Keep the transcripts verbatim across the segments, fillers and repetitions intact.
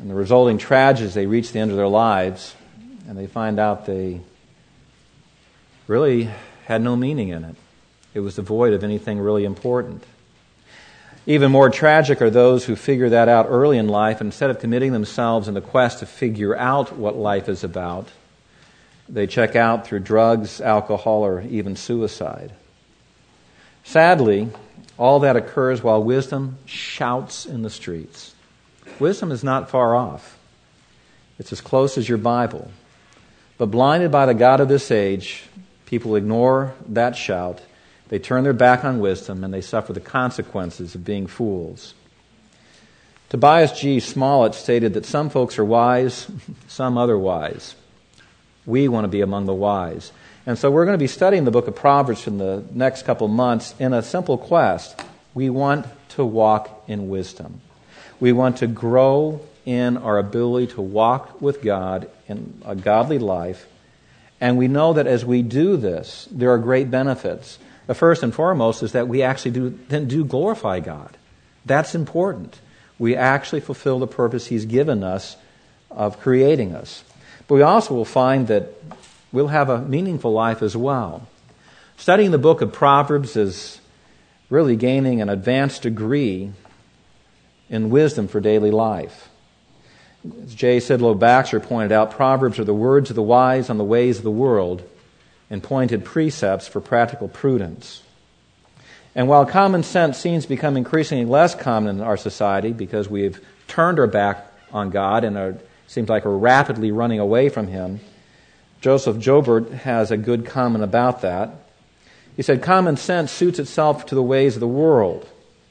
And the resulting tragedies, they reach the end of their lives, and they find out they really had no meaning in it. It was devoid of anything really important. Even more tragic are those who figure that out early in life, and instead of committing themselves in the quest to figure out what life is about, they check out through drugs, alcohol, or even suicide. Sadly, all that occurs while wisdom shouts in the streets. Wisdom is not far off. It's as close as your Bible. But blinded by the God of this age, people ignore that shout. They turn their back on wisdom, and they suffer the consequences of being fools. Tobias G. Smollett stated that some folks are wise, some otherwise. We want to be among the wise. And so we're going to be studying the book of Proverbs in the next couple months in a simple quest. We want to walk in wisdom. We want to grow in our ability to walk with God in a godly life. And we know that as we do this, there are great benefits. The first and foremost is that we actually do then do glorify God. That's important. We actually fulfill the purpose He's given us of creating us. But we also will find that we'll have a meaningful life as well. Studying the book of Proverbs is really gaining an advanced degree in wisdom for daily life. As J. Sidlow Baxter pointed out, Proverbs are the words of the wise on the ways of the world and pointed precepts for practical prudence. And while common sense seems to become increasingly less common in our society because we've turned our back on God and are, seems like we're rapidly running away from Him, Joseph Joubert has a good comment about that. He said, common sense suits itself to the ways of the world,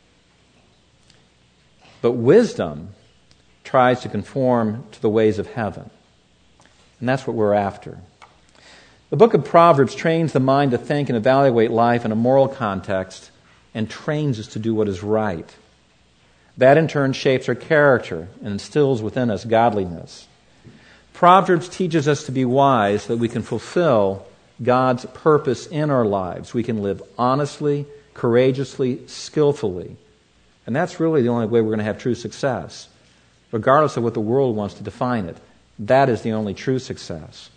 but wisdom tries to conform to the ways of heaven. And that's what we're after. The book of Proverbs trains the mind to think and evaluate life in a moral context and trains us to do what is right. That in turn shapes our character and instills within us godliness. Proverbs teaches us to be wise so that we can fulfill God's purpose in our lives. We can live honestly, courageously, skillfully. And that's really the only way we're going to have true success, regardless of what the world wants to define it. That is the only true success.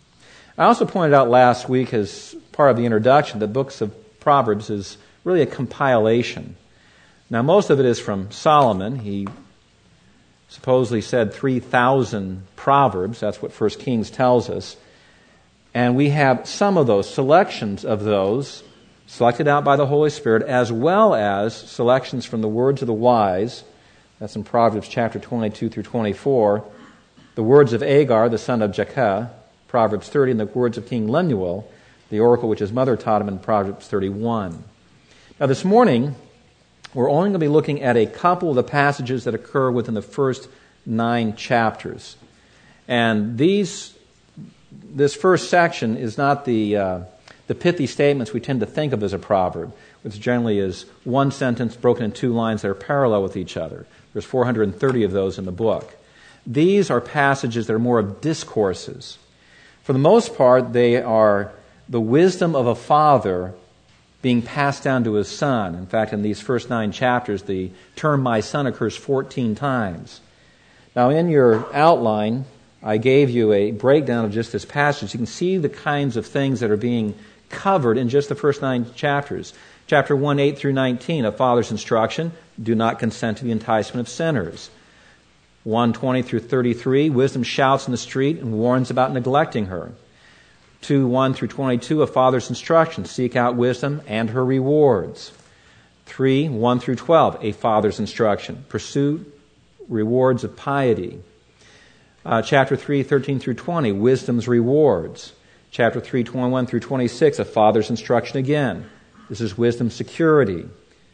I also pointed out last week as part of the introduction that books of Proverbs is really a compilation. Now, most of it is from Solomon. He supposedly said three thousand proverbs. That's what First Kings tells us. And we have some of those, selections of those, selected out by the Holy Spirit, as well as selections from the words of the wise. That's in Proverbs chapter twenty-two through twenty-four. The words of Agar, the son of Jakeh, Proverbs thirty, and the words of King Lemuel, the oracle which his mother taught him in Proverbs thirty-one. Now this morning, we're only going to be looking at a couple of the passages that occur within the first nine chapters. And these, this first section is not the uh, the pithy statements we tend to think of as a proverb, which generally is one sentence broken in two lines that are parallel with each other. There's four hundred thirty of those in the book. These are passages that are more of discourses. For the most part, they are the wisdom of a father being passed down to his son. In fact, in these first nine chapters, the term "my son" occurs fourteen times. Now, in your outline, I gave you a breakdown of just this passage. You can see the kinds of things that are being covered in just the first nine chapters. Chapter one, eight through nineteen, a father's instruction, do not consent to the enticement of sinners. one, twenty through thirty-three, wisdom shouts in the street and warns about neglecting her. two, one through twenty-two, a father's instruction, seek out wisdom and her rewards. three, one through twelve, a father's instruction, pursue rewards of piety. Uh, chapter three, thirteen through twenty, wisdom's rewards. Chapter three, twenty-one through twenty-six, a father's instruction again. This is wisdom's security.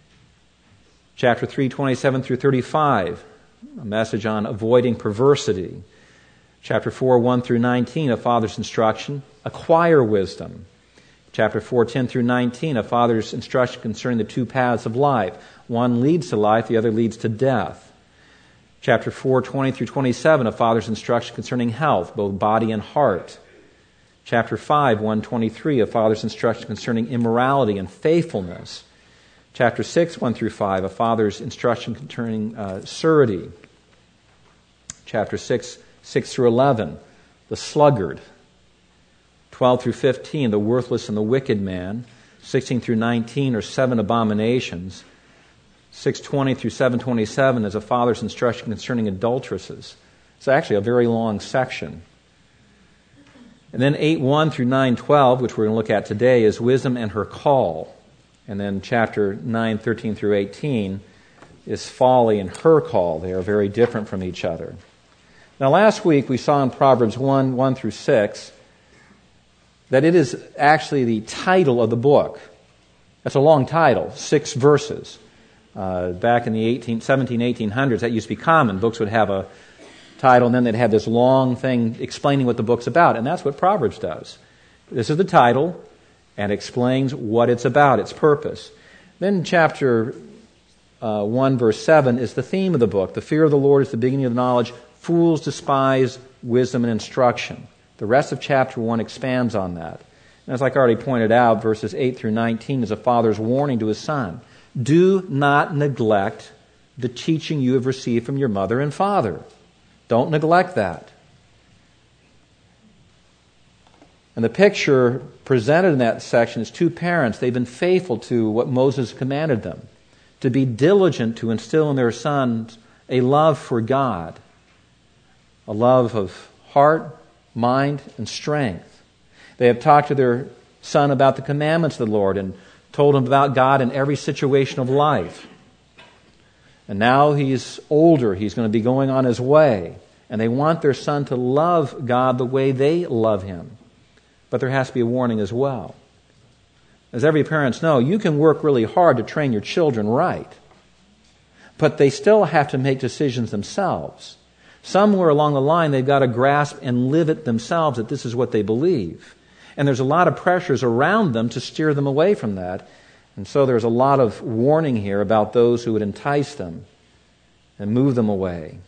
Chapter three, twenty-seven through thirty-five, a message on avoiding perversity. Chapter four, one through nineteen, a father's instruction, acquire wisdom. Chapter four, ten through nineteen, a father's instruction concerning the two paths of life. One leads to life, the other leads to death. Chapter four, twenty through twenty-seven, a father's instruction concerning health, both body and heart. Chapter five, one twenty-three, a father's instruction concerning immorality and faithfulness. Chapter six, one through five, a father's instruction concerning uh, surety. chapter six, six through eleven, the sluggard. twelve through fifteen, the worthless and the wicked man. sixteen through nineteen are seven abominations. six twenty through seven twenty-seven is a father's instruction concerning adulteresses. It's actually a very long section. And then eight one through nine twelve, which we're going to look at today, is wisdom and her call. And then chapter nine thirteen through eighteen is folly and her call. They are very different from each other. Now last week we saw in Proverbs one, one through six, that it is actually the title of the book. That's a long title, six verses. Uh, back in the eighteen, seventeen, eighteen hundreds, that used to be common. Books would have a title, and then they'd have this long thing explaining what the book's about, and that's what Proverbs does. This is the title, and explains what it's about, its purpose. Then chapter uh, one, verse seven, is the theme of the book. The fear of the Lord is the beginning of knowledge. Fools despise wisdom and instruction. The rest of chapter one expands on that. And as like I already pointed out, verses eight through nineteen is a father's warning to his son. Do not neglect the teaching you have received from your mother and father. Don't neglect that. And the picture presented in that section is two parents. They've been faithful to what Moses commanded them, to be diligent to instill in their sons a love for God, a love of heart, mind, and strength. They have talked to their son about the commandments of the Lord and told him about God in every situation of life. And now he's older. He's going to be going on his way. And they want their son to love God the way they love him. But there has to be a warning as well. As every parents know, you can work really hard to train your children right. But they still have to make decisions themselves. Somewhere along the line, they've got to grasp and live it themselves that this is what they believe. And there's a lot of pressures around them to steer them away from that. And so there's a lot of warning here about those who would entice them and move them away.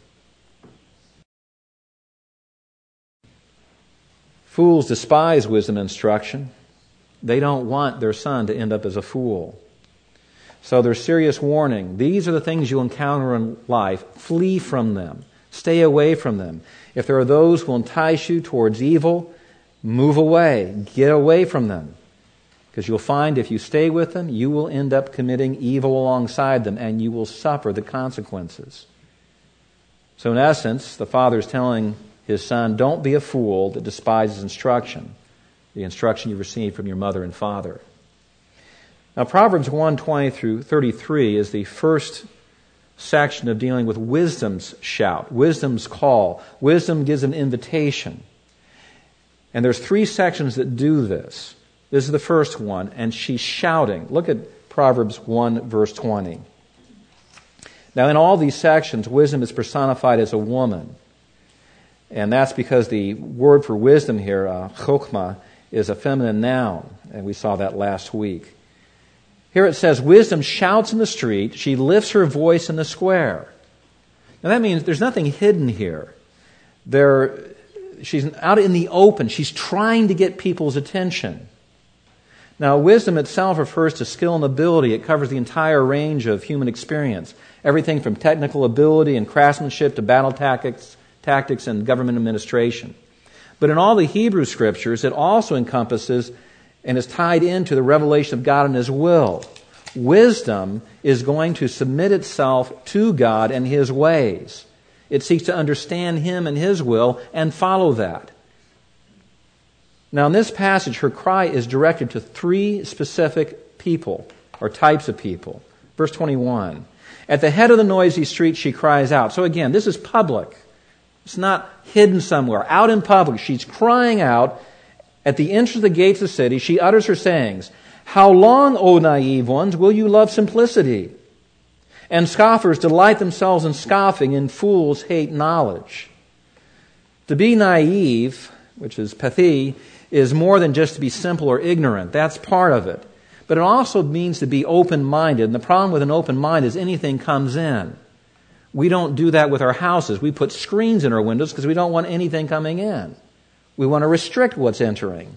Fools despise wisdom and instruction. They don't want their son to end up as a fool. So there's serious warning. These are the things you'll encounter in life. Flee from them. Stay away from them. If there are those who will entice you towards evil, move away. Get away from them. Because you'll find if you stay with them, you will end up committing evil alongside them, and you will suffer the consequences. So in essence, the father is telling his son, don't be a fool that despises instruction, the instruction you received from your mother and father. Now Proverbs one twenty through thirty-three is the first section of dealing with wisdom's shout, wisdom's call. Wisdom gives an invitation. And there's three sections that do this. This is the first one, and she's shouting. Look at Proverbs one, verse twenty. Now, in all these sections, wisdom is personified as a woman. And that's because the word for wisdom here, uh, chokhmah, is a feminine noun. And we saw that last week. Here it says, wisdom shouts in the street. She lifts her voice in the square. Now, that means there's nothing hidden here. There, she's out in the open. She's trying to get people's attention. Now, wisdom itself refers to skill and ability. It covers the entire range of human experience. Everything from technical ability and craftsmanship to battle tactics, tactics and government administration. But in all the Hebrew scriptures, it also encompasses and is tied into the revelation of God and His will. Wisdom is going to submit itself to God and His ways. It seeks to understand Him and His will and follow that. Now, in this passage, her cry is directed to three specific people, or types of people. Verse twenty-one. At the head of the noisy street, she cries out. So again, this is public. It's not hidden somewhere. Out in public, she's crying out. At the entrance of the gates of the city, she utters her sayings. How long, O naive ones, will you love simplicity? And scoffers delight themselves in scoffing, and fools hate knowledge. To be naive, which is pathi, is more than just to be simple or ignorant. That's part of it. But it also means to be open-minded. And the problem with an open mind is anything comes in. We don't do that with our houses. We put screens in our windows because we don't want anything coming in. We want to restrict what's entering.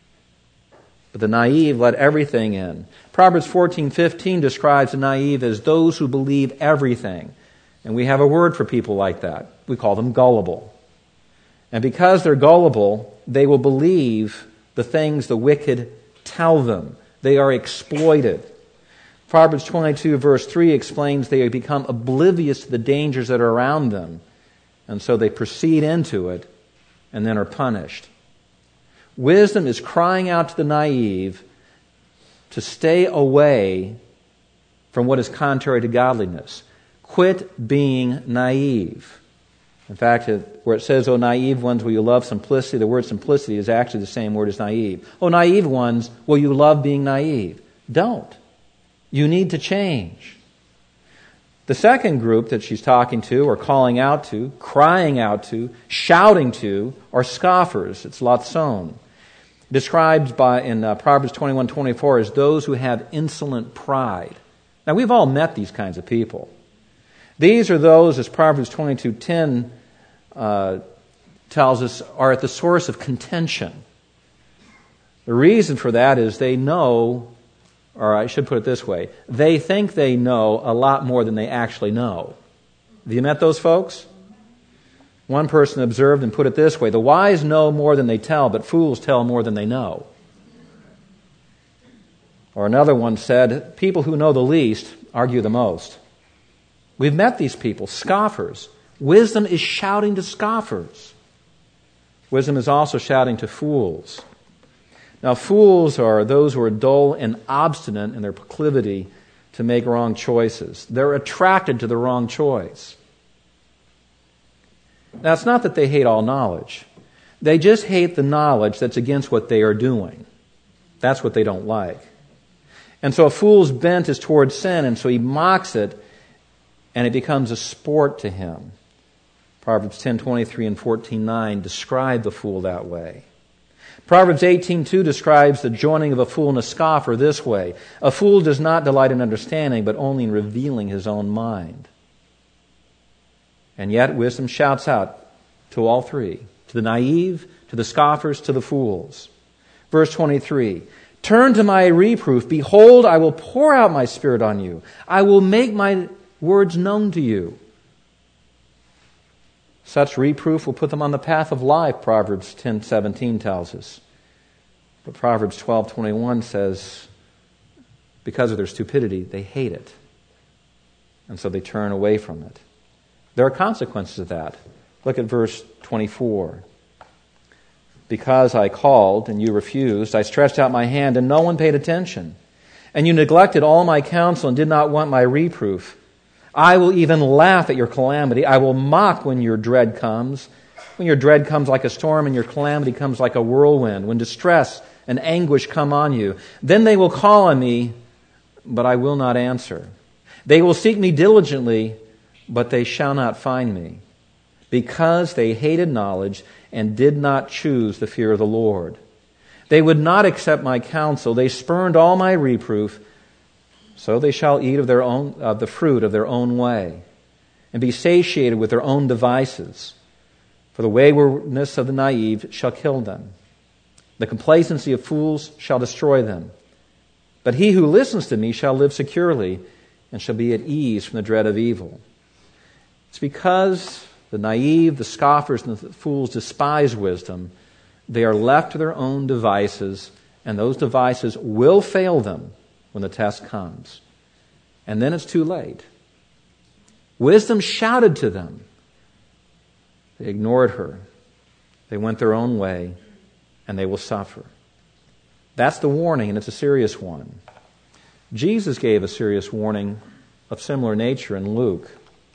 But the naive let everything in. Proverbs fourteen fifteen describes the naive as those who believe everything. And we have a word for people like that. We call them gullible. And because they're gullible, they will believe the things the wicked tell them. They are exploited. Proverbs twenty-two verse three explains they become oblivious to the dangers that are around them. And so they proceed into it and then are punished. Wisdom is crying out to the naive to stay away from what is contrary to godliness. Quit being naive. In fact, where it says, "Oh, naive ones, will you love simplicity?" the word simplicity is actually the same word as naive. "Oh, naive ones, will you love being naive?" Don't. You need to change. The second group that she's talking to, or calling out to, crying out to, shouting to, are scoffers. It's latson. Described by in uh, Proverbs twenty-one twenty-four as those who have insolent pride. Now, we've all met these kinds of people. These are those, as Proverbs twenty-two ten uh, tells us, are at the source of contention. The reason for that is they know, or I should put it this way, they think they know a lot more than they actually know. Have you met those folks? One person observed and put it this way: the wise know more than they tell, but fools tell more than they know. Or another one said, people who know the least argue the most. We've met these people, scoffers. Wisdom is shouting to scoffers. Wisdom is also shouting to fools. Now, fools are those who are dull and obstinate in their proclivity to make wrong choices. They're attracted to the wrong choice. Now, it's not that they hate all knowledge. They just hate the knowledge that's against what they are doing. That's what they don't like. And so a fool's bent is towards sin, and so he mocks it, and it becomes a sport to him. Proverbs ten twenty-three and fourteen nine describe the fool that way. Proverbs eighteen two describes the joining of a fool and a scoffer this way: a fool does not delight in understanding, but only in revealing his own mind. And yet wisdom shouts out to all three, to the naive, to the scoffers, to the fools. Verse twenty-three, turn to my reproof. Behold, I will pour out my spirit on you. I will make my words known to you. Such reproof will put them on the path of life, Proverbs ten seventeen tells us. But Proverbs twelve twenty-one says, because of their stupidity, they hate it. And so they turn away from it. There are consequences of that. Look at verse twenty-four. Because I called and you refused, I stretched out my hand and no one paid attention. And you neglected all my counsel and did not want my reproof. I will even laugh at your calamity. I will mock when your dread comes. When your dread comes like a storm and your calamity comes like a whirlwind. When distress and anguish come on you. Then they will call on me, but I will not answer. They will seek me diligently, but they shall not find me. Because they hated knowledge and did not choose the fear of the Lord. They would not accept my counsel. They spurned all my reproof. So they shall eat of their own of the fruit of their own way, and be satiated with their own devices. For the waywardness of the naive shall kill them. The complacency of fools shall destroy them. But he who listens to me shall live securely, and shall be at ease from the dread of evil. It's because the naive, the scoffers, and the fools despise wisdom. They are left to their own devices, and those devices will fail them when the test comes. And then it's too late. Wisdom shouted to them. They ignored her. They went their own way, and they will suffer. That's the warning, and it's a serious one. Jesus gave a serious warning of similar nature in Luke.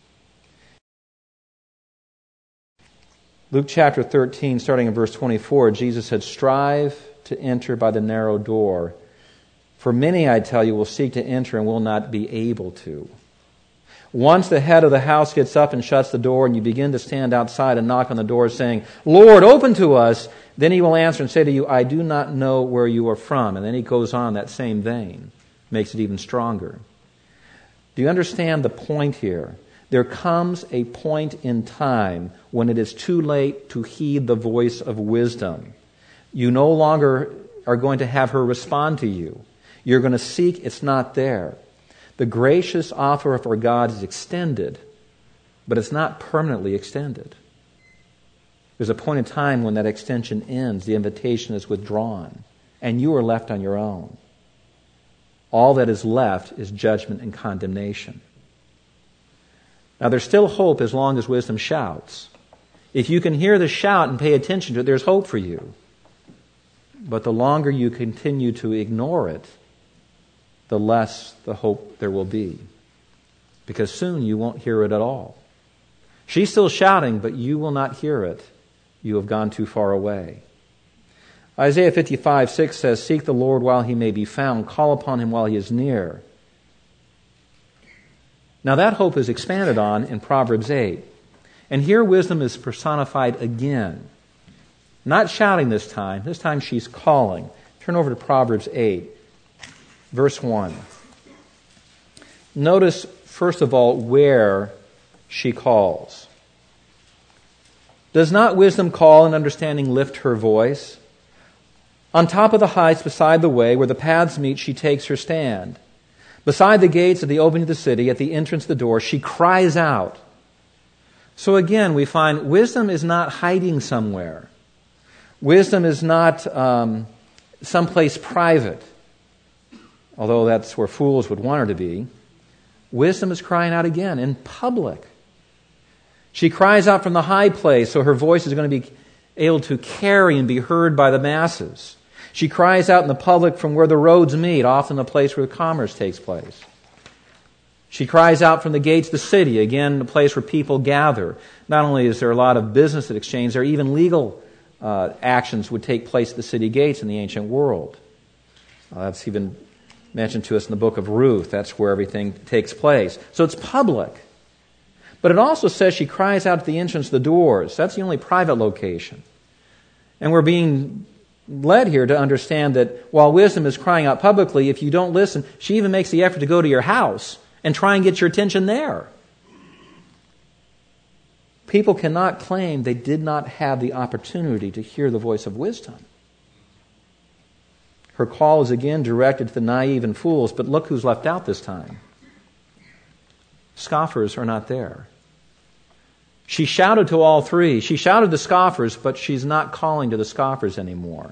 Luke chapter thirteen, starting in verse twenty-four, Jesus said, strive to enter by the narrow door. For many, I tell you, will seek to enter and will not be able to. Once the head of the house gets up and shuts the door, and you begin to stand outside and knock on the door saying, Lord, open to us, then he will answer and say to you, I do not know where you are from. And then he goes on that same vein, makes it even stronger. Do you understand the point here? There comes a point in time when it is too late to heed the voice of wisdom. You no longer are going to have her respond to you. You're going to seek, it's not there. The gracious offer of our God is extended, but it's not permanently extended. There's a point in time when that extension ends, the invitation is withdrawn, and you are left on your own. All that is left is judgment and condemnation. Now, there's still hope as long as wisdom shouts. If you can hear the shout and pay attention to it, there's hope for you. But the longer you continue to ignore it, the less the hope there will be. Because soon you won't hear it at all. She's still shouting, but you will not hear it. You have gone too far away. Isaiah fifty-five six says, "Seek the Lord while he may be found. Call upon him while he is near." Now that hope is expanded on in Proverbs eight. And here wisdom is personified again. Not shouting this time. This time she's calling. Turn over to Proverbs eight, verse one. Notice, first of all, where she calls. Does not wisdom call and understanding lift her voice? On top of the heights beside the way where the paths meet, she takes her stand. Beside the gates at the opening of the city, at the entrance of the door, she cries out. So again, we find wisdom is not hiding somewhere. Wisdom is not um, someplace private, although that's where fools would want her to be. Wisdom is crying out again in public. She cries out from the high place, so her voice is going to be able to carry and be heard by the masses. She cries out in the public from where the roads meet, often the place where commerce takes place. She cries out from the gates of the city, again, the place where people gather. Not only is there a lot of business that exchange, there are even legal uh, actions would take place at the city gates in the ancient world. Uh, that's even mentioned to us in the book of Ruth. That's where everything takes place. So it's public. But it also says she cries out at the entrance of the doors. That's the only private location. And we're being led here to understand that while wisdom is crying out publicly, if you don't listen, she even makes the effort to go to your house and try and get your attention there. People cannot claim they did not have the opportunity to hear the voice of wisdom. Her call is again directed to the naive and fools, but look who's left out this time. Scoffers are not there. She shouted to all three. She shouted to scoffers, but she's not calling to the scoffers anymore.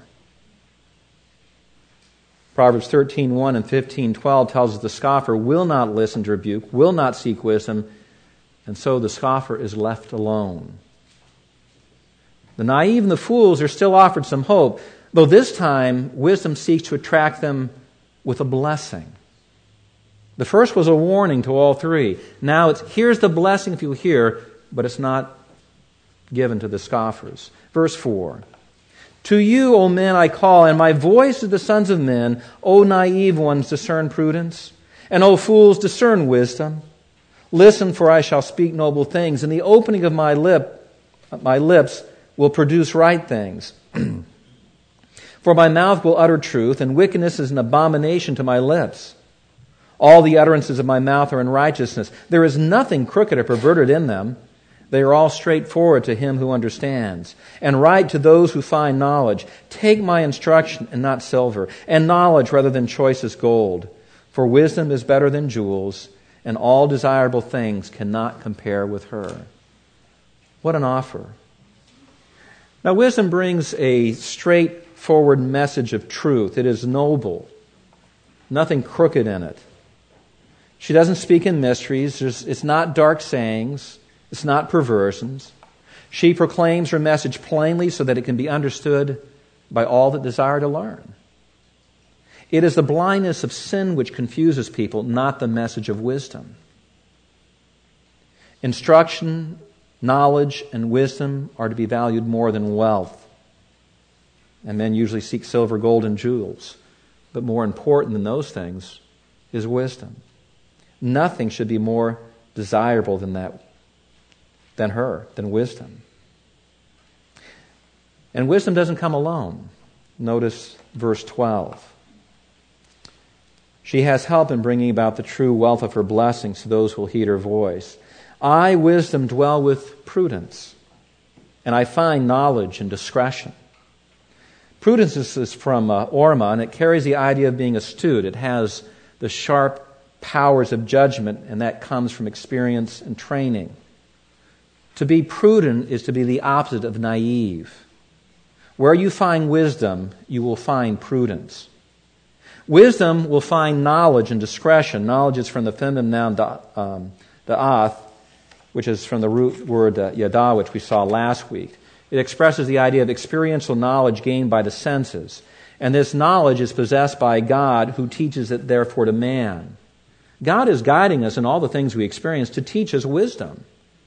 Proverbs thirteen one and fifteen twelve tells us the scoffer will not listen to rebuke, will not seek wisdom, and so the scoffer is left alone. The naive and the fools are still offered some hope, though this time wisdom seeks to attract them with a blessing. The first was a warning to all three. Now it's, here's the blessing if you hear, but it's not given to the scoffers. Verse four. To you, O men, I call, and my voice is the sons of men. O naive ones, discern prudence. And O fools, discern wisdom. Listen, for I shall speak noble things, and the opening of my lip, my lips will produce right things. For my mouth will utter truth, and wickedness is an abomination to my lips. All the utterances of my mouth are in righteousness. There is nothing crooked or perverted in them. They are all straightforward to him who understands, and right to those who find knowledge. Take my instruction and not silver, and knowledge rather than choicest gold. For wisdom is better than jewels, and all desirable things cannot compare with her. What an offer. Now, wisdom brings a straightforward message of truth. It is noble. Nothing crooked in it. She doesn't speak in mysteries. There's, it's not dark sayings. It's not perversions. She proclaims her message plainly so that it can be understood by all that desire to learn. It is the blindness of sin which confuses people, not the message of wisdom. Instruction, knowledge, and wisdom are to be valued more than wealth. And men usually seek silver, gold, and jewels. But more important than those things is wisdom. Nothing should be more desirable than that, than her, than wisdom. And wisdom doesn't come alone. Notice verse twelve. She has help in bringing about the true wealth of her blessings to those who will heed her voice. I, wisdom, dwell with prudence, and I find knowledge and discretion. Prudence is from uh, Orma, and it carries the idea of being astute. It has the sharp powers of judgment, and that comes from experience and training. To be prudent is to be the opposite of naive. Where you find wisdom, you will find prudence. Wisdom will find knowledge and discretion. Knowledge is from the feminine noun da, um, da'ath, which is from the root word uh, yada, which we saw last week. It expresses the idea of experiential knowledge gained by the senses. And this knowledge is possessed by God, who teaches it therefore to man. God is guiding us in all the things we experience to teach us wisdom.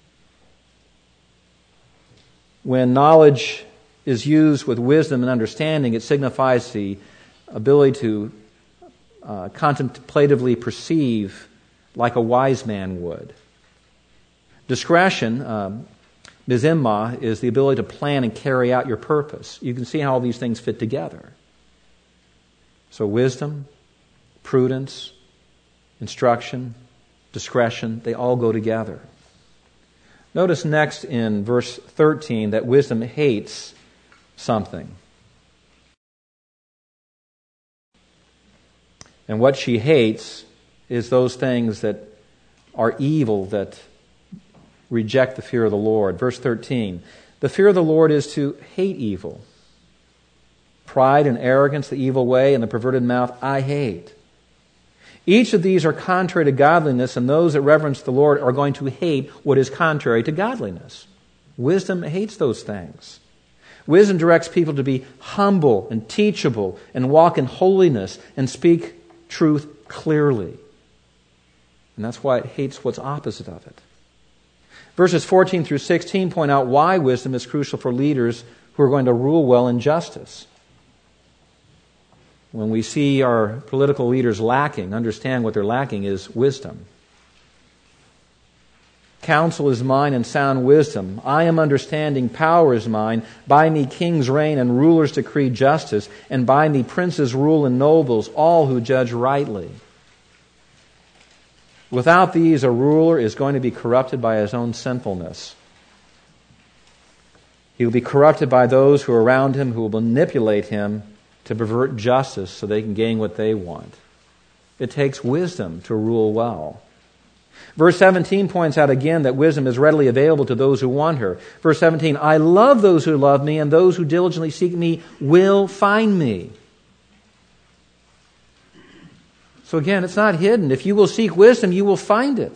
When knowledge is used with wisdom and understanding, it signifies the ability to uh, contemplatively perceive like a wise man would. Discretion, um, mizimma, is the ability to plan and carry out your purpose. You can see how all these things fit together. So wisdom, prudence, instruction, discretion, they all go together. Notice next in verse thirteen that wisdom hates something. And what she hates is those things that are evil, that reject the fear of the Lord. Verse thirteen, the fear of the Lord is to hate evil. Pride and arrogance, the evil way, and the perverted mouth, I hate. Each of these are contrary to godliness, and those that reverence the Lord are going to hate what is contrary to godliness. Wisdom hates those things. Wisdom directs people to be humble and teachable and walk in holiness and speak truth clearly. And that's why it hates what's opposite of it. Verses fourteen through sixteen point out why wisdom is crucial for leaders who are going to rule well in justice. When we see our political leaders lacking, understand what they're lacking is wisdom. Counsel is mine and sound wisdom. I am understanding, power is mine. By me kings reign and rulers decree justice, and by me princes rule and nobles, all who judge rightly. Without these, a ruler is going to be corrupted by his own sinfulness. He will be corrupted by those who are around him, who will manipulate him to pervert justice so they can gain what they want. It takes wisdom to rule well. Verse seventeen points out again that wisdom is readily available to those who want her. Verse seventeen, I love those who love me, and those who diligently seek me will find me. So again, it's not hidden. If you will seek wisdom, you will find it.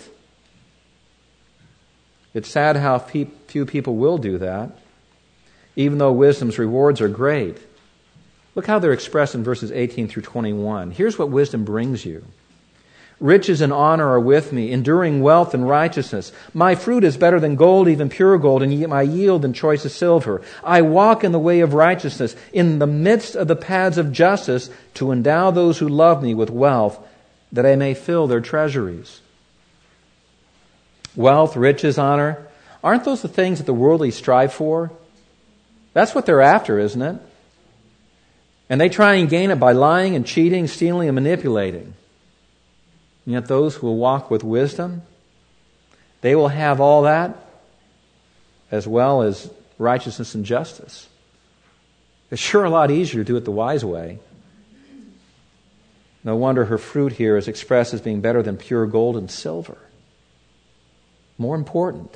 It's sad how few people will do that, even though wisdom's rewards are great. Look how they're expressed in verses eighteen through twenty-one. Here's what wisdom brings you. Riches and honor are with me, enduring wealth and righteousness. My fruit is better than gold, even pure gold, and my yield than choicest silver. I walk in the way of righteousness, in the midst of the paths of justice, to endow those who love me with wealth, that I may fill their treasuries. Wealth, riches, honor, aren't those the things that the worldly strive for? That's what they're after, isn't it? And they try and gain it by lying and cheating, stealing and manipulating. And yet those who will walk with wisdom, they will have all that as well as righteousness and justice. It's sure a lot easier to do it the wise way. No wonder her fruit here is expressed as being better than pure gold and silver. More important.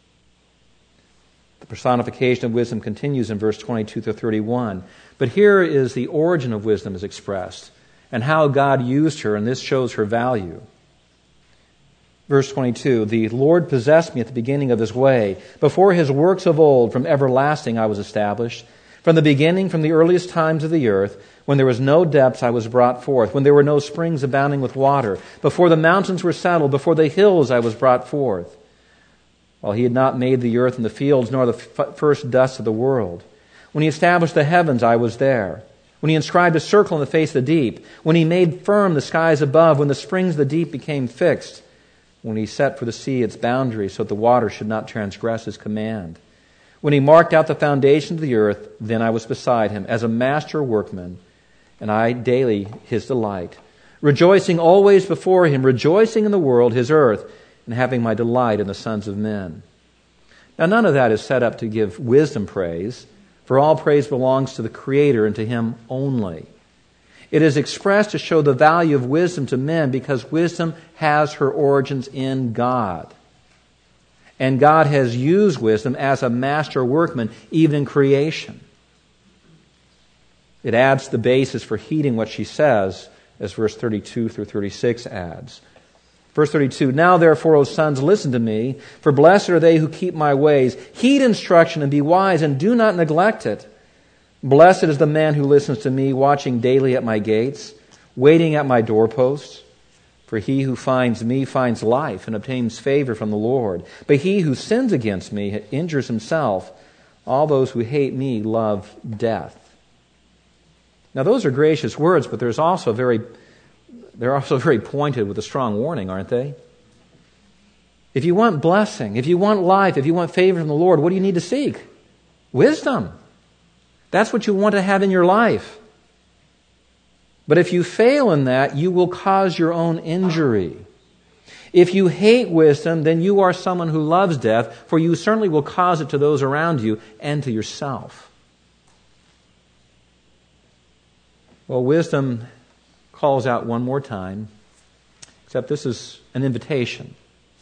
The personification of wisdom continues in verse twenty-two to thirty-one. But here is the origin of wisdom is expressed and how God used her, and this shows her value. Verse twenty-two, the Lord possessed me at the beginning of his way. Before his works of old, from everlasting I was established. From the beginning, from the earliest times of the earth, when there was no depths, I was brought forth. When there were no springs abounding with water. Before the mountains were settled, before the hills I was brought forth. While he had not made the earth and the fields, nor the f- first dust of the world. When he established the heavens, I was there. When he inscribed a circle in the face of the deep. When he made firm the skies above. When the springs of the deep became fixed. When he set for the sea its boundaries, so that the water should not transgress his command. When he marked out the foundation of the earth, then I was beside him as a master workman, and I daily his delight. Rejoicing always before him, rejoicing in the world, his earth, and having my delight in the sons of men. Now none of that is set up to give wisdom praise, for all praise belongs to the Creator and to him only. It is expressed to show the value of wisdom to men because wisdom has her origins in God. And God has used wisdom as a master workman, even in creation. It adds the basis for heeding what she says, as verse thirty-two through thirty-six adds. Verse thirty-two, now therefore, O sons, listen to me, for blessed are they who keep my ways. Heed instruction and be wise, and do not neglect it. Blessed is the man who listens to me, watching daily at my gates, waiting at my doorposts. For he who finds me finds life and obtains favor from the Lord. But he who sins against me injures himself. All those who hate me love death. Now those are gracious words, but there's also very, they're also very pointed with a strong warning, aren't they? If you want blessing, if you want life, if you want favor from the Lord, what do you need to seek? Wisdom. That's what you want to have in your life. But if you fail in that, you will cause your own injury. If you hate wisdom, then you are someone who loves death, for you certainly will cause it to those around you and to yourself. Well, wisdom calls out one more time, except this is an invitation.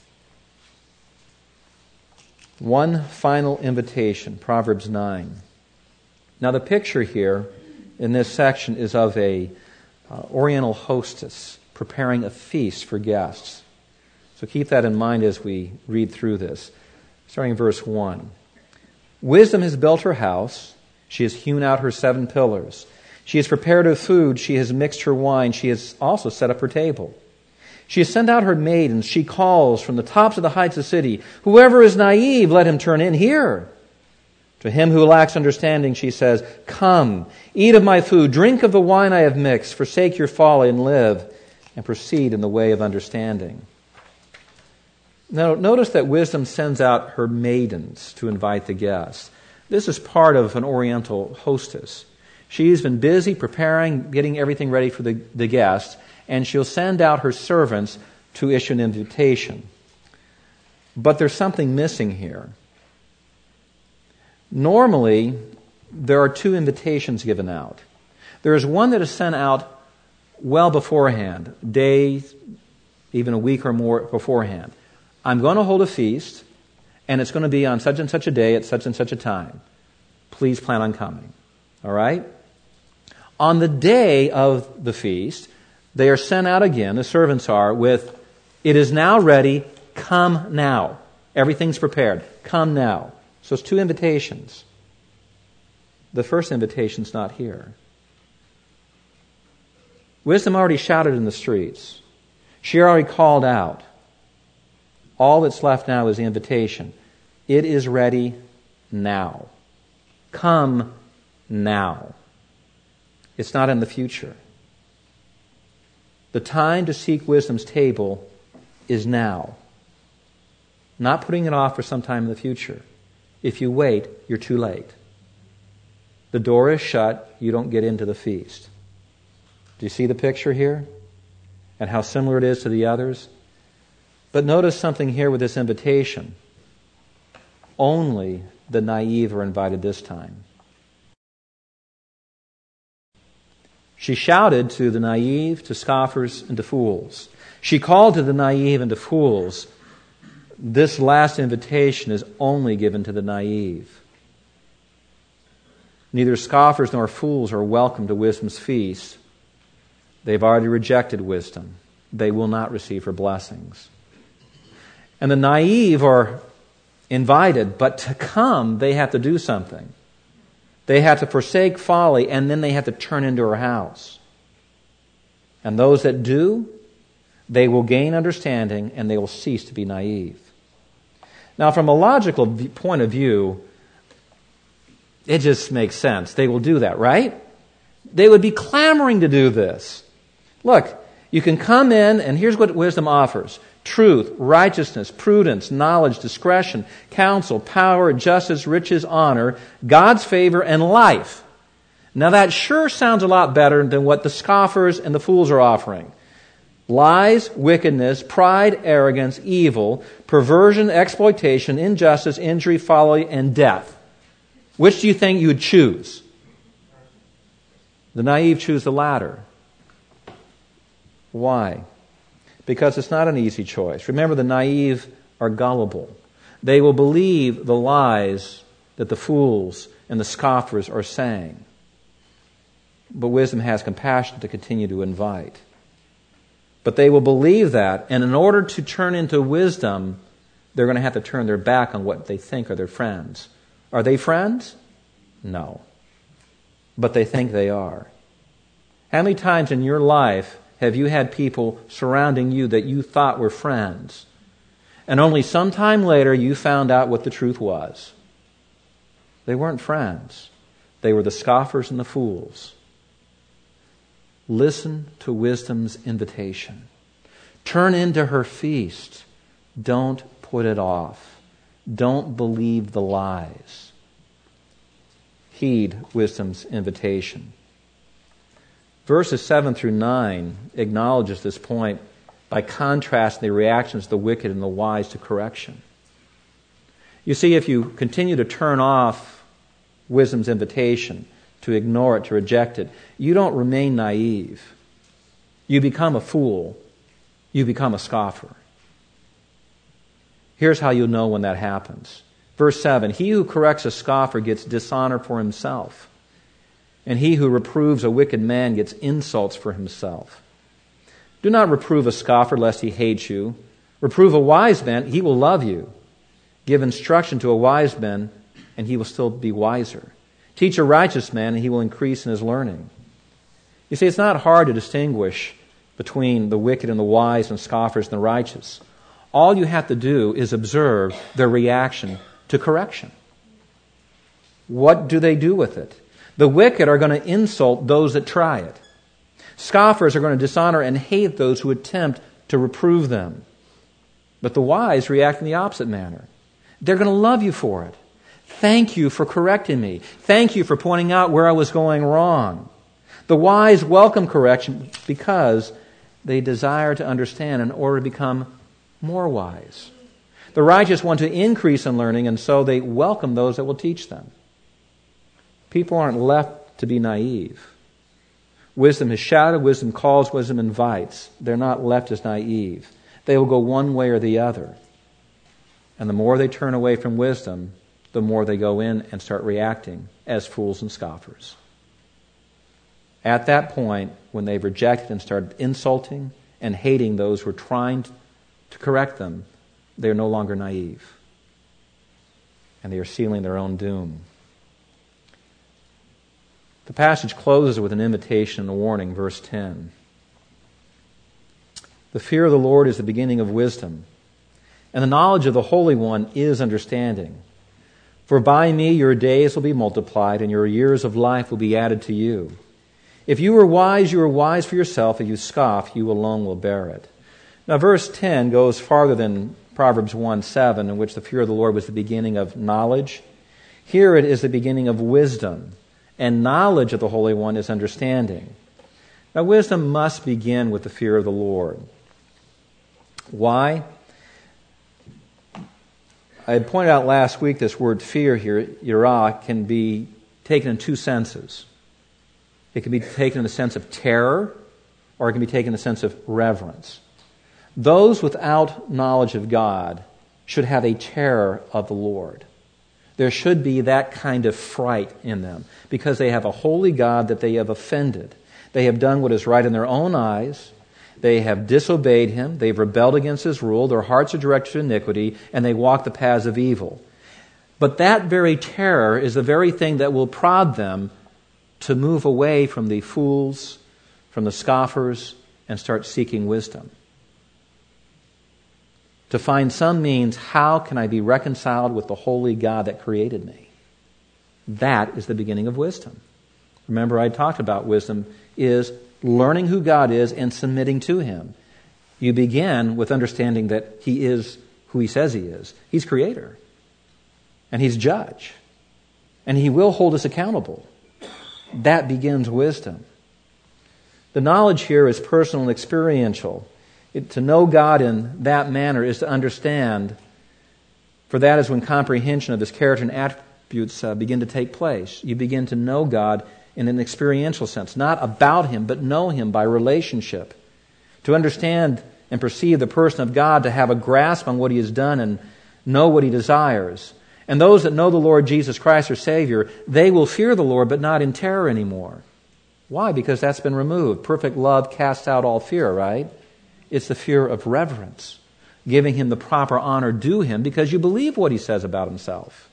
One final invitation, Proverbs nine. Now the picture here in this section is of a uh, oriental hostess preparing a feast for guests. So keep that in mind as we read through this. Starting in verse one. Wisdom has built her house. She has hewn out her seven pillars. She has prepared her food. She has mixed her wine. She has also set up her table. She has sent out her maidens. She calls from the tops of the heights of the city, whoever is naive, let him turn in here. To him who lacks understanding, she says, come, eat of my food, drink of the wine I have mixed, forsake your folly and live, and proceed in the way of understanding. Now, notice that wisdom sends out her maidens to invite the guests. This is part of an oriental hostess. She's been busy preparing, getting everything ready for the, the guests, and she'll send out her servants to issue an invitation. But there's something missing here. Normally, there are two invitations given out. There is one that is sent out well beforehand, days, even a week or more beforehand. I'm going to hold a feast, and it's going to be on such and such a day at such and such a time. Please plan on coming. All right? On the day of the feast, they are sent out again, the servants are, with, it is now ready, come now. Everything's prepared. Come now. So it's two invitations. The first invitation's not here. Wisdom already shouted in the streets. She already called out. All that's left now is the invitation. It is ready now. Come now. It's not in the future. The time to seek wisdom's table is now. Not putting it off for some time in the future. If you wait, you're too late. The door is shut, you don't get into the feast. Do you see the picture here? And how similar it is to the others? But notice something here with this invitation. Only the naive are invited this time. She shouted to the naive, to scoffers, and to fools. She called to the naive and to fools. This last invitation is only given to the naive. Neither scoffers nor fools are welcome to wisdom's feast. They've already rejected wisdom. They will not receive her blessings. And the naive are invited, but to come, they have to do something. They have to forsake folly, and then they have to turn into her house. And those that do, they will gain understanding, and they will cease to be naive. Now, from a logical point of view, it just makes sense. They will do that, right? They would be clamoring to do this. Look, you can come in, and here's what wisdom offers. Truth, righteousness, prudence, knowledge, discretion, counsel, power, justice, riches, honor, God's favor, and life. Now that sure sounds a lot better than what the scoffers and the fools are offering. Lies, wickedness, pride, arrogance, evil, perversion, exploitation, injustice, injury, folly, and death. Which do you think you would choose? The naive choose the latter. Why? Because it's not an easy choice. Remember, the naive are gullible. They will believe the lies that the fools and the scoffers are saying. But wisdom has compassion to continue to invite. But they will believe that, and in order to turn into wisdom, they're going to have to turn their back on what they think are their friends. Are they friends? No. But they think they are. How many times in your life have you had people surrounding you that you thought were friends, and only sometime later you found out what the truth was? They weren't friends. They were the scoffers and the fools. Listen to wisdom's invitation. Turn into her feast. Don't put it off. Don't believe the lies. Heed wisdom's invitation. Verses seven through nine acknowledges this point by contrasting the reactions of the wicked and the wise to correction. You see, if you continue to turn off wisdom's invitation, to ignore it, to reject it, you don't remain naive. You become a fool. You become a scoffer. Here's how you'll know when that happens. Verse seven, he who corrects a scoffer gets dishonor for himself, and he who reproves a wicked man gets insults for himself. Do not reprove a scoffer lest he hate you. Reprove a wise man, he will love you. Give instruction to a wise man, and he will still be wiser. Teach a righteous man, and he will increase in his learning. You see, it's not hard to distinguish between the wicked and the wise and scoffers and the righteous. All you have to do is observe their reaction to correction. What do they do with it? The wicked are going to insult those that try it. Scoffers are going to dishonor and hate those who attempt to reprove them. But the wise react in the opposite manner. They're going to love you for it. Thank you for correcting me. Thank you for pointing out where I was going wrong. The wise welcome correction because they desire to understand in order to become more wise. The righteous want to increase in learning, and so they welcome those that will teach them. People aren't left to be naive. Wisdom is shouted, wisdom calls, wisdom invites. They're not left as naive. They will go one way or the other. And the more they turn away from wisdom, the more they go in and start reacting as fools and scoffers. At that point, when they've rejected and started insulting and hating those who are trying to correct them, they are no longer naive. And they are sealing their own doom. The passage closes with an invitation and a warning, verse ten. The fear of the Lord is the beginning of wisdom, and the knowledge of the Holy One is understanding. For by me your days will be multiplied, and your years of life will be added to you. If you are wise, you are wise for yourself. If you scoff, you alone will bear it. Now, verse ten goes farther than Proverbs one seven, in which the fear of the Lord was the beginning of knowledge. Here it is the beginning of wisdom, and knowledge of the Holy One is understanding. Now, wisdom must begin with the fear of the Lord. Why? I had pointed out last week this word fear here, yirah, can be taken in two senses. It can be taken in the sense of terror, or it can be taken in the sense of reverence. Those without knowledge of God should have a terror of the Lord. There should be that kind of fright in them because they have a holy God that they have offended. They have done what is right in their own eyes. They have disobeyed Him. They've rebelled against His rule. Their hearts are directed to iniquity, and they walk the paths of evil. But that very terror is the very thing that will prod them to move away from the fools, from the scoffers, and start seeking wisdom. To find some means, how can I be reconciled with the holy God that created me? That is the beginning of wisdom. Remember, I talked about wisdom is learning who God is and submitting to Him. You begin with understanding that He is who He says He is. He's creator. And He's judge. And He will hold us accountable. That begins wisdom. The knowledge here is personal and experiential. It, to know God in that manner is to understand, for that is when comprehension of His character and attributes uh, begin to take place. You begin to know God in an experiential sense, not about Him, but know Him by relationship. To understand and perceive the person of God, to have a grasp on what He has done and know what He desires. And those that know the Lord Jesus Christ, their Savior, they will fear the Lord, but not in terror anymore. Why? Because that's been removed. Perfect love casts out all fear, right? It's the fear of reverence, giving Him the proper honor due Him because you believe what He says about Himself.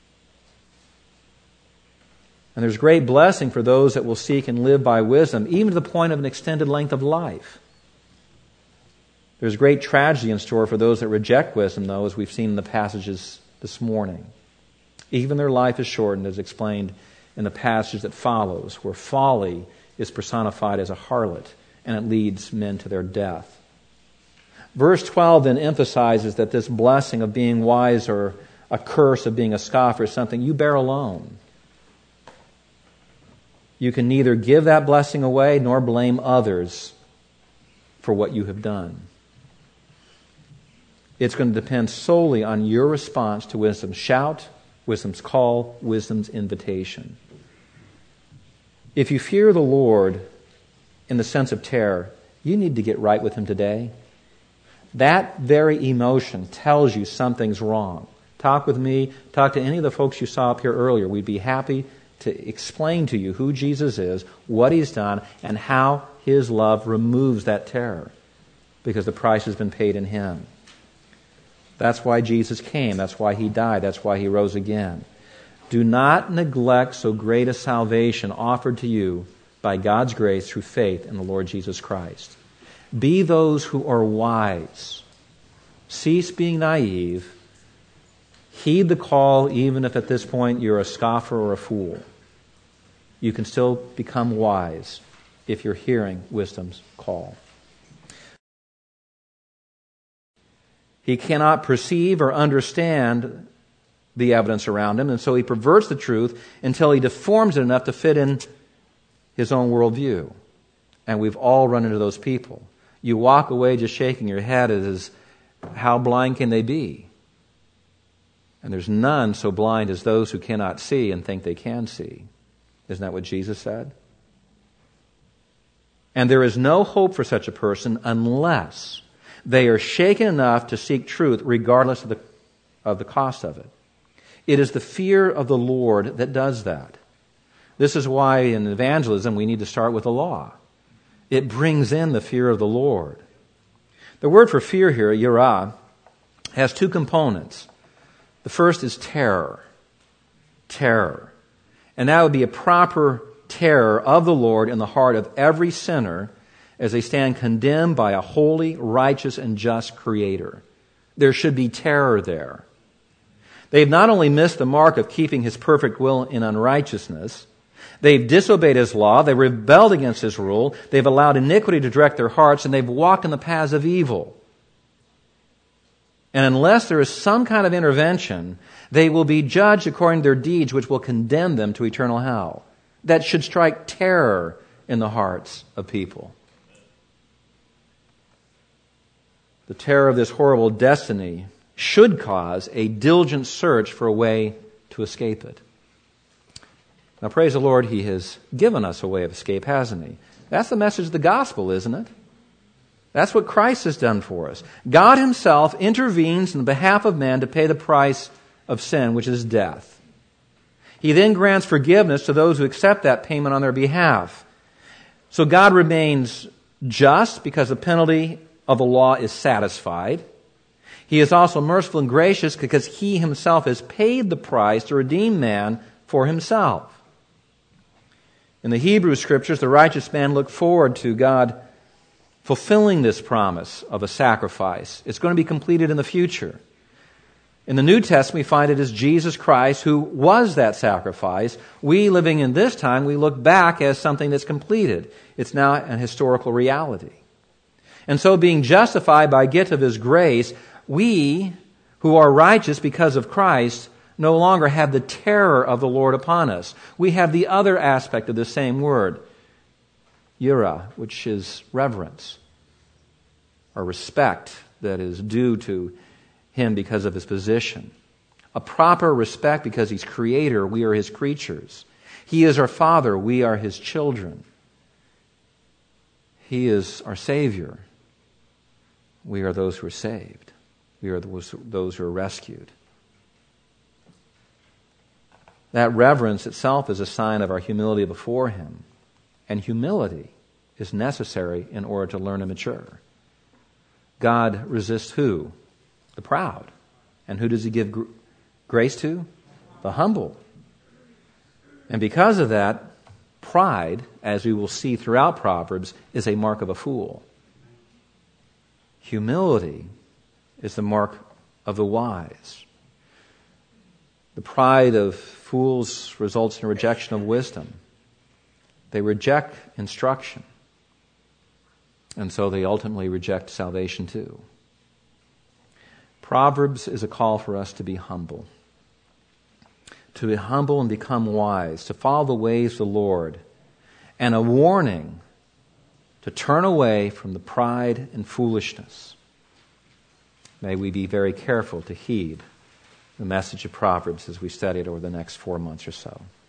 And there's great blessing for those that will seek and live by wisdom, even to the point of an extended length of life. There's great tragedy in store for those that reject wisdom, though, as we've seen in the passages this morning. Even their life is shortened, as explained in the passage that follows, where folly is personified as a harlot, and it leads men to their death. Verse twelve then emphasizes that this blessing of being wise or a curse of being a scoffer is something you bear alone. You can neither give that blessing away nor blame others for what you have done. It's going to depend solely on your response to wisdom's shout, wisdom's call, wisdom's invitation. If you fear the Lord in the sense of terror, you need to get right with Him today. That very emotion tells you something's wrong. Talk with me, talk to any of the folks you saw up here earlier. We'd be happy to explain to you who Jesus is, what He's done, and how His love removes that terror, because the price has been paid in Him. That's why Jesus came. That's why He died. That's why He rose again. Do not neglect so great a salvation offered to you by God's grace through faith in the Lord Jesus Christ. Be those who are wise. Cease being naive. Heed the call, even if at this point you're a scoffer or a fool. You can still become wise if you're hearing wisdom's call. He cannot perceive or understand the evidence around him, and so he perverts the truth until he deforms it enough to fit in his own worldview. And we've all run into those people. You walk away just shaking your head as how blind can they be? And there's none so blind as those who cannot see and think they can see. Isn't that what Jesus said? And there is no hope for such a person unless they are shaken enough to seek truth regardless of the, of the cost of it. It is the fear of the Lord that does that. This is why in evangelism we need to start with the law. It brings in the fear of the Lord. The word for fear here, yirah, has two components. The first is terror. Terror. And that would be a proper terror of the Lord in the heart of every sinner as they stand condemned by a holy, righteous, and just Creator. There should be terror there. They've not only missed the mark of keeping His perfect will in unrighteousness, they've disobeyed His law, they've rebelled against His rule, they've allowed iniquity to direct their hearts, and they've walked in the paths of evil. And unless there is some kind of intervention, they will be judged according to their deeds, which will condemn them to eternal hell. That should strike terror in the hearts of people. The terror of this horrible destiny should cause a diligent search for a way to escape it. Now, praise the Lord, He has given us a way of escape, hasn't He? That's the message of the gospel, isn't it? That's what Christ has done for us. God Himself intervenes on behalf of man to pay the price of sin, which is death. He then grants forgiveness to those who accept that payment on their behalf. So God remains just because the penalty of the law is satisfied. He is also merciful and gracious because He Himself has paid the price to redeem man for Himself. In the Hebrew Scriptures, the righteous man looked forward to God fulfilling this promise of a sacrifice. It's going to be completed in the future. In the New Testament, we find it as Jesus Christ who was that sacrifice. We, living in this time, we look back as something that's completed. It's now an historical reality. And so being justified by gift of His grace, we who are righteous because of Christ no longer have the terror of the Lord upon us. We have the other aspect of the same word, yirah, which is reverence or respect that is due to Him because of His position. A proper respect because He's Creator, we are His creatures. He is our Father, we are His children. He is our Savior, we are those who are saved. We are those, those who are rescued. That reverence itself is a sign of our humility before Him. And humility is necessary in order to learn and mature. God resists who? The proud. And who does He give gr- grace to? The humble. And because of that, pride, as we will see throughout Proverbs, is a mark of a fool. Humility is the mark of the wise. The pride of fools results in rejection of wisdom. They reject instruction. And so they ultimately reject salvation too. Proverbs is a call for us to be humble. To be humble and become wise, to follow the ways of the Lord, and a warning to turn away from the pride and foolishness. May we be very careful to heed the message of Proverbs as we study it over the next four months or so.